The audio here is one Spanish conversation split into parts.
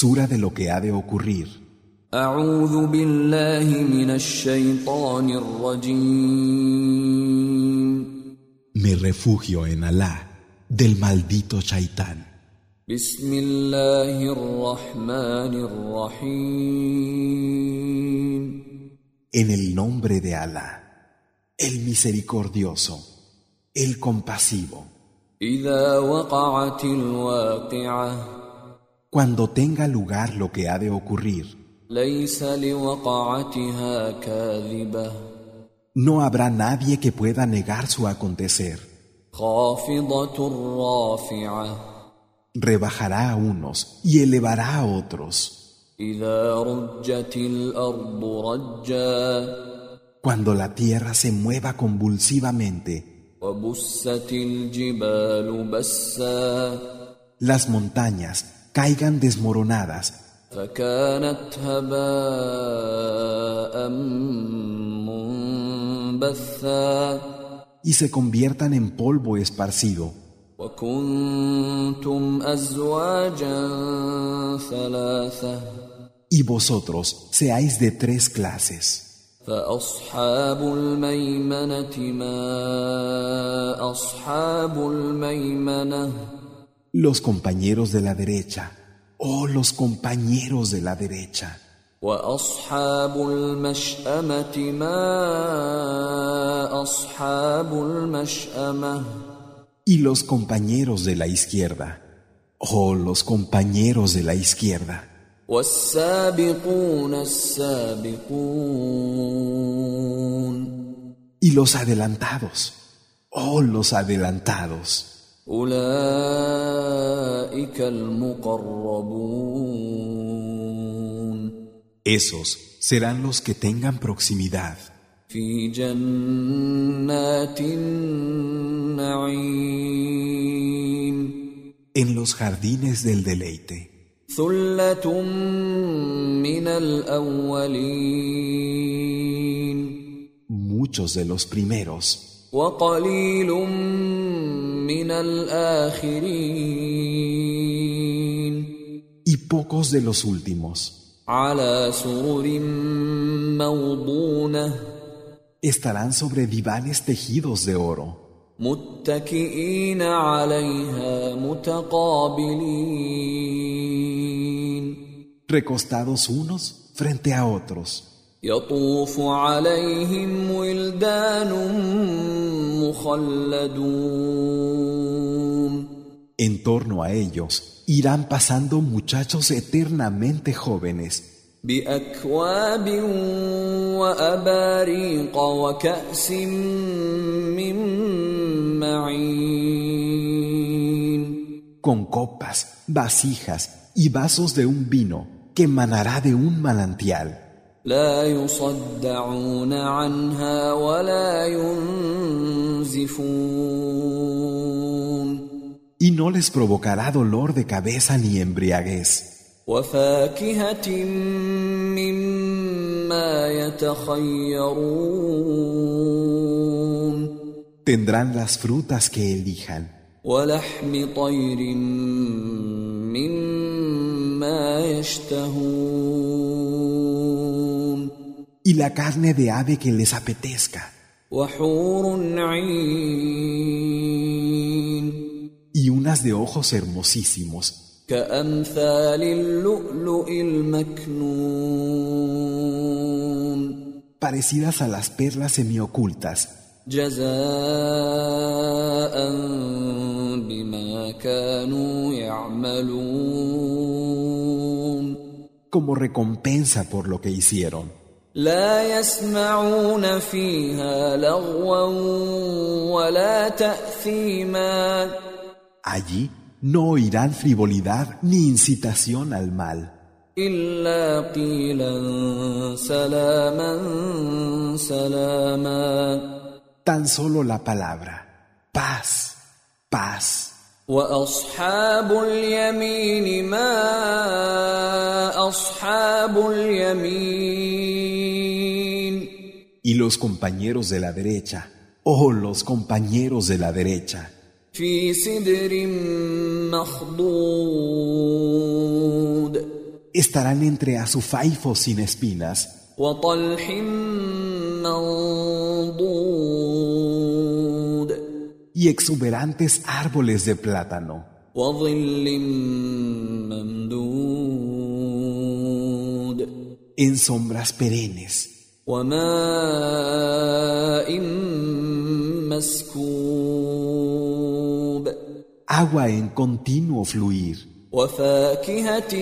Sura de lo que ha de ocurrir. أعوذ بالله من الشيطان الرجيم. Me refugio en Alá del maldito Shaitán. بسم الله الرحمن الرحيم. En el nombre de Alá, el misericordioso, el compasivo. إذا وقعت الواقعة. Cuando tenga lugar lo que ha de ocurrir, ليس لوقعتها كاذبة. no habrá nadie que pueda negar su acontecer. خافضة رافعة. Rebajará a unos y elevará a otros. إذا رجت الأرض رجا. Cuando la tierra se mueva convulsivamente, وبست الجبال بسا. las montañas caigan desmoronadas فكانت هباء منبثا. y se conviertan en polvo esparcido. وكنتم أزواجا ثلاثة. Y vosotros seáis de 3 clases. فأصحاب الميمنة ما أصحاب الميمنة. Los compañeros de la derecha, oh los compañeros de la derecha. وأصحاب المشأمة ما أصحاب المشأمة. Y los compañeros de la izquierda, oh los compañeros de la izquierda. والسابقون السابقون. Y los adelantados, oh los adelantados. أولئك المقربون. Esos serán los que tengan proximidad في جنات النعيم. en los jardines del deleite. ثلة من الأولين. Muchos de los primeros وقليل من الآخرين. y pocos de los últimos. على سرر موضونة. Estarán sobre divanes tejidos de oro, متكئين عليها متقابلين. recostados unos frente a otros. يطوف عليهم ولدان مخلدون. En torno a ellos irán pasando muchachos eternamente jóvenes, بأكواب وأباريق وكأس من معين. con copas, vasijas y vasos de un vino que manará de un manantial. لا يصدعون عنها ولا ينزفون. Y no les provocará dolor de cabeza ni embriaguez. وفاكهة مما يتخيرون. Tendrán las frutas que elijan. ولحم طير مما يشتهون. Y la carne de ave que les apetezca. وحور عين. Y unas de ojos hermosísimos, كأمثال اللؤلؤ المكنون. parecidas a las perlas semiocultas, جزاء بما كانوا يعملون. como recompensa por lo que hicieron. لا يسمعون فيها لغوا ولا تأثيما. Allí no oirán frivolidad ni incitación al mal, إلا قيلا سلاما سلاما. tan solo la palabra, paz, paz. وأصحاب اليمين ما أصحاب اليمين. Y los compañeros de la derecha, oh los compañeros de la derecha, في سدر مخضود. Estarán entre azufaifos sin espinas وطلح منضود y exuberantes árboles de plátano وظل ممدود en sombras perennes وماء مسكوب agua en continuo fluir وفاكهة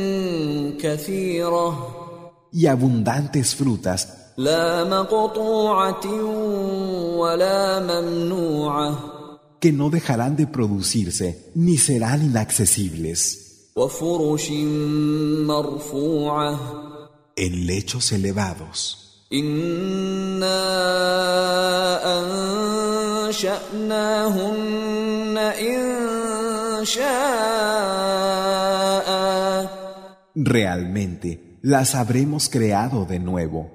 كثيرة y abundantes frutas لا مقطوعة ولا ممنوعة que no dejarán de producirse ni serán inaccesibles وفرش مرفوعة en lechos elevados. إنا أنشأناهن إنشاء Realmente las habremos creado de nuevo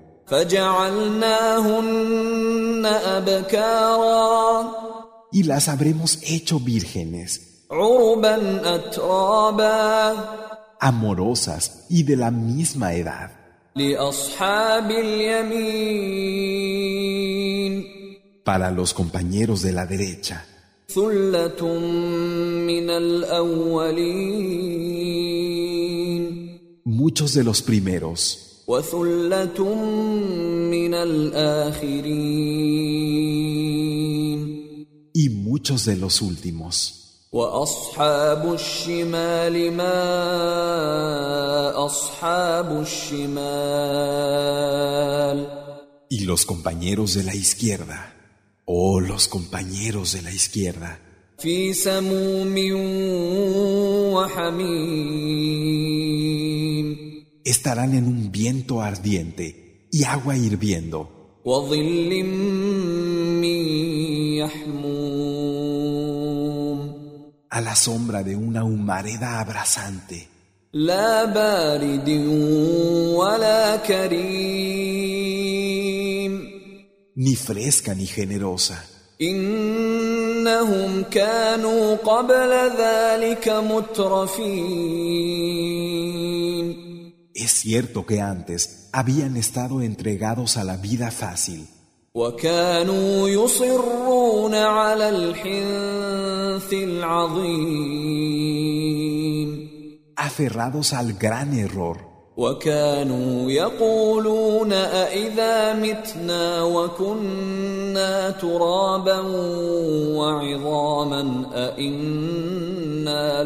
فجعلناهن أبكارا y las habremos hecho vírgenes, عربا أترابا amorosas y de la misma edad. لأصحاب اليمين Para los compañeros de la derecha, ثلة من الأولين muchos de los primeros وثلة من الآخرين y muchos de los últimos. وأصحاب الشمال ما أصحاب الشمال Y los compañeros de la izquierda, oh los compañeros de la izquierda, في سموم وحميم estarán en un viento ardiente y agua hirviendo وظل من يحموم a la sombra de una humareda abrasante, لا بارد ولا كريم ni fresca ni generosa. إنهم كانوا قبل ذلك مترفين Es cierto que antes habían estado entregados a la vida fácil وكانوا يصرون على الحنث العظيم aferrados al gran error وكانوا يقولون أإذا متنا وكنا ترابا وعظاما أإنا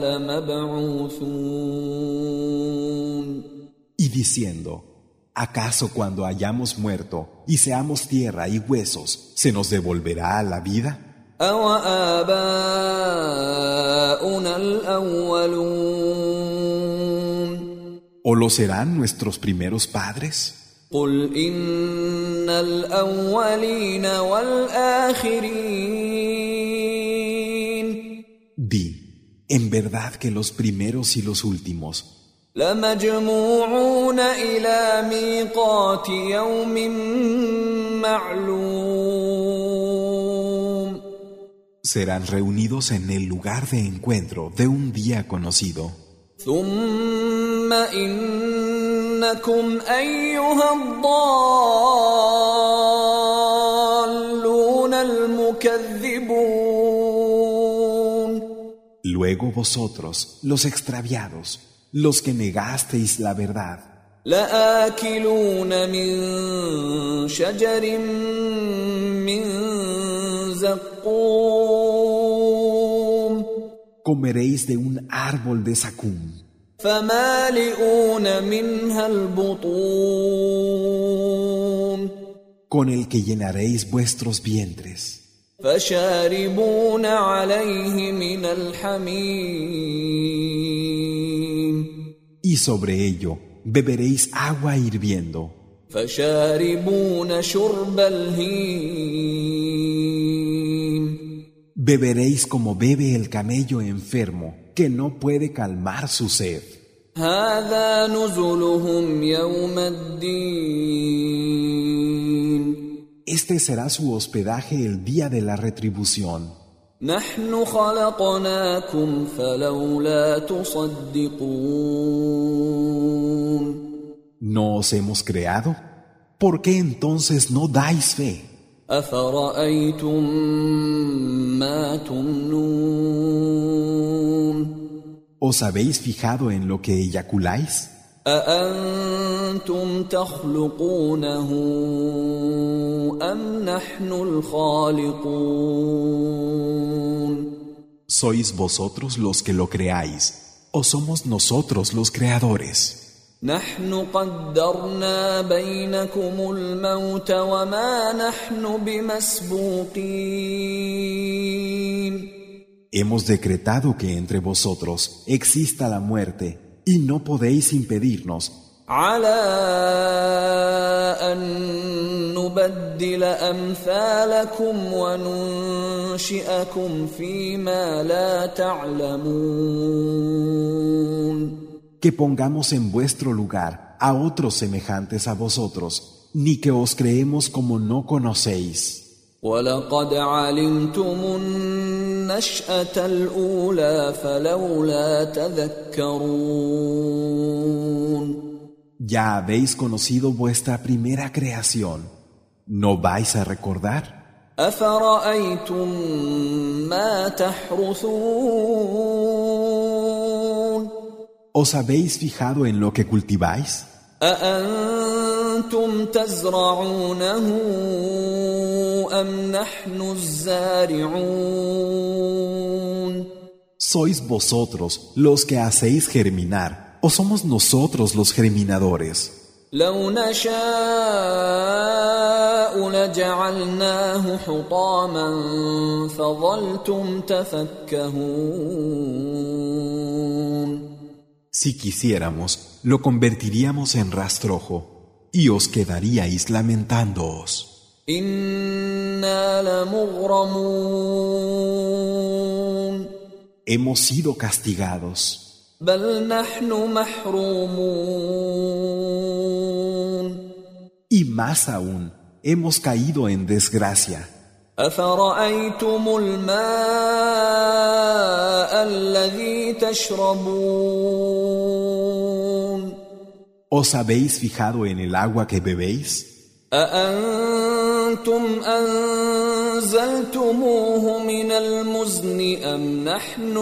لمبعوثون y diciendo, ¿acaso cuando hayamos muerto y seamos tierra y huesos, se nos devolverá a la vida? أَوَآبَاؤُنَا الْأَوَّلُونَ ¿O lo serán nuestros primeros padres? قُلْ إِنَّ الْأَوَّلِينَ وَالْآخِرِينَ Di, en verdad que los primeros y los últimos لَمَجْمُوعُونَ إِلَى مِيقَاتِ يَوْمٍ مَّعْلُومٍ serán reunidos en el lugar de encuentro de un día conocido. ثم إنكم أيها الضالون المكذبون Luego vosotros, los extraviados, los que negasteis la verdad, لآكلون من شجر من زقوم comeréis de un árbol de zacum, فمالئون منها البطون con el que llenaréis vuestros vientres, فشاربون عليه من الحميم y sobre ello beberéis agua hirviendo, فشاربون شرب الهيم beberéis como bebe el camello enfermo que no puede calmar su sed. هذا نزلهم يوم الدين Este será su hospedaje el día de la retribución. نحن خلقناكم فلولا تصدقون ¿No os hemos creado? ¿Por qué entonces no dais fe? أفرأيتم ما تمنون ¿Os habéis fijado en lo que eyaculáis? أأنتم تخلقونه أم نحن الخالقون ¿Sois vosotros los que lo creáis o somos nosotros los creadores? نحن قدرنا بينكم الموت وما نحن بمسبوقين Hemos decretado que entre vosotros exista la muerte y no podéis impedirnos على أن نبدل أمثالكم وننشئكم فيما لا تعلمون que pongamos en vuestro lugar a otros semejantes a vosotros, ni que os creemos como no conocéis. ولقد علمتم النشأة الأولى فلولا تذكرون Ya habéis conocido vuestra primera creación. ¿No vais a recordar? أفرأيتم ما تحرثون ¿Os habéis fijado en lo que cultiváis? أأنتم تزرعونه أم نحن الزارعون ¿Sois vosotros los que hacéis germinar o somos nosotros los germinadores? لو نشاء لجعلناه حطاما فظلتم تفكهون Si quisiéramos, lo convertiríamos en rastrojo y os quedaríais lamentándoos. إنا لمغرمون Hemos sido castigados. بل نحن محرومون Y más aún, hemos caído en desgracia. أفرأيتم الماء الذي تشربون ¿Os habéis fijado en el agua que bebéis? أأنتم أنزلتموه من المزن أم نحن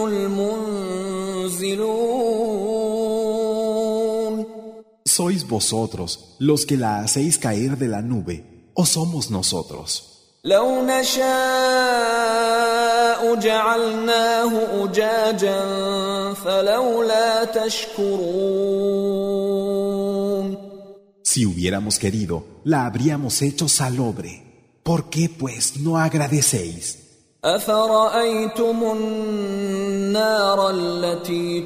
المنزلون ¿Sois vosotros los que la hacéis caer de la nube o somos nosotros? لو نشاء جعلناه أجاجا فلولا تشكرون Si hubiéramos querido, la habríamos hecho salobre. ¿Por qué, pues, no agradecéis? أفرأيتم النار التي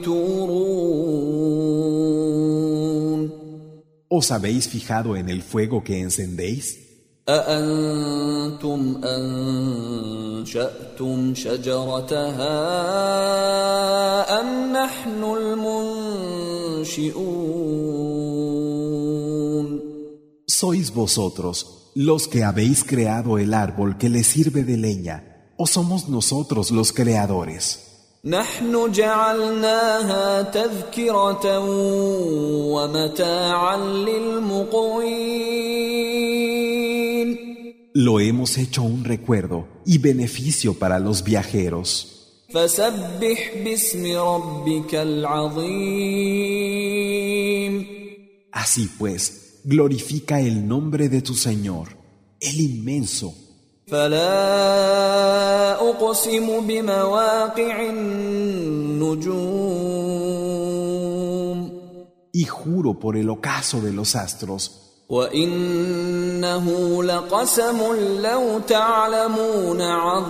تورون ¿Os habéis fijado en el fuego que encendéis? أأنتم أنشأتم شجرتها أم نحن المنشئون ¿Sois vosotros los que habéis creado el árbol que le sirve de leña o somos nosotros los creadores? نحن جعلناها تذكرة ومتاعا للمقوين Lo hemos hecho un recuerdo y beneficio para los viajeros. فسبح باسم ربك العظيم Así pues, glorifica el nombre de tu Señor, el inmenso. فلا أقسم بمواقع النجوم Y juro por el ocaso de los astros, وإنه لقسم لو تعلمون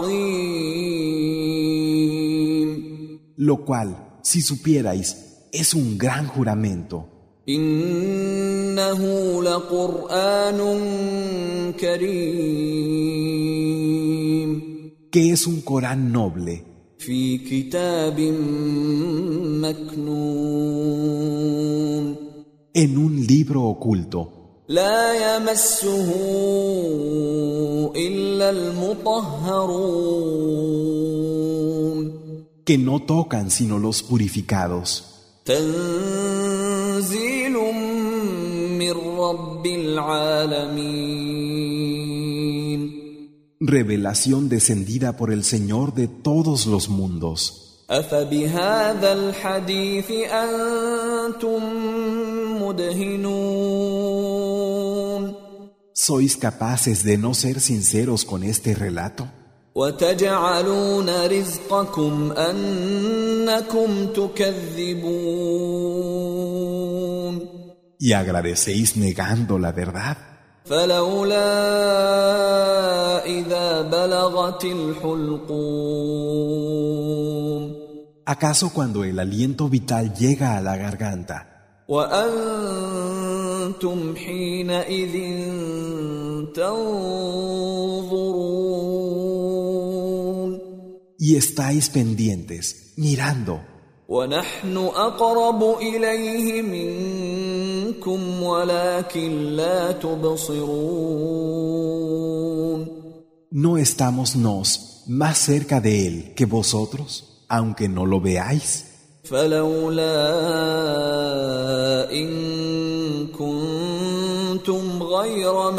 عظيم lo cual, si supierais, es un gran juramento, إنه لقرآن كريم que es un Corán noble, في كتاب مكنون en un libro oculto, لا يمسه إلا المطهرون que no tocan sino los purificados. تنزيل من رب العالمين. Revelación descendida por el Señor de todos los mundos. أفبهذا الحديث أنتم مدهنون. ¿Sois capaces de no ser sinceros con este relato? وتجعلون رزقكم أنكم تكذبون. ¿Y agradecéis negando la verdad? فلولا إذا بلغت الحلقوم. ¿Acaso cuando el aliento vital llega a la garganta وأنتم حينئذ تنظرون. y estáis pendientes, mirando, ونحن أقرب إليه منكم ولكن لا تبصرون. ¿no estamos nos más cerca de Él que vosotros, aunque no lo veáis? فلولا إن كنتم غير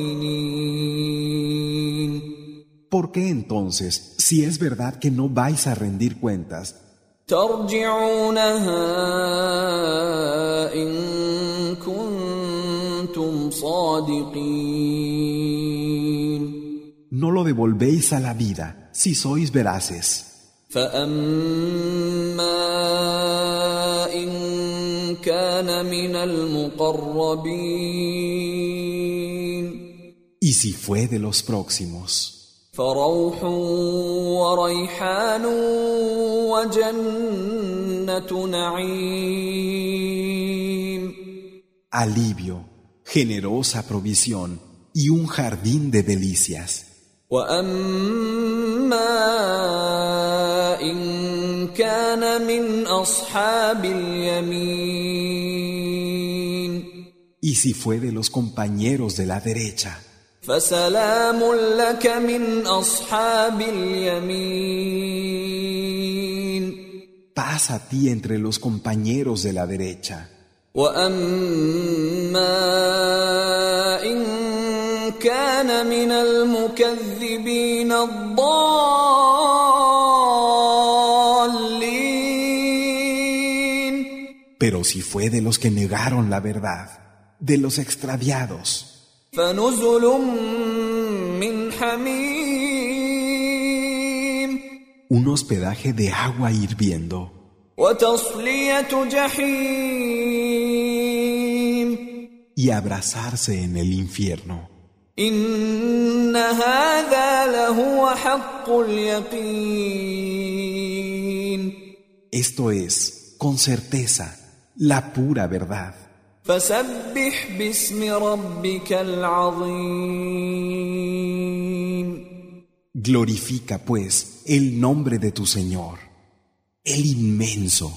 مدينين. ¿Por qué entonces, si es verdad que no vais a rendir cuentas, ترجعونها إن كنتم صادقين؟ no lo devolvéis a la vida si sois veraces? فأما إن كان من المقربين. Y si fue de los próximos, فروح وريحان وجنة نعيم. alivio, generosa provisión y un jardín de delicias. وأما إن كان من أصحاب اليمين. Y si fue de los compañeros de la derecha, فسلام لك من أصحاب اليمين. paz a ti entre los compañeros de la derecha. وأما إن كان من المكذبين الضالين. Pero si fue de los que negaron la verdad, de los extraviados, فنزل من حميم. un hospedaje de agua hirviendo وتصلية جحيم. y abrazarse en el infierno. إن هذا لهو حق اليقين. Esto es, con certeza, la pura verdad. فسبح باسم ربك العظيم. Glorifica, pues, el nombre de tu Señor, el inmenso.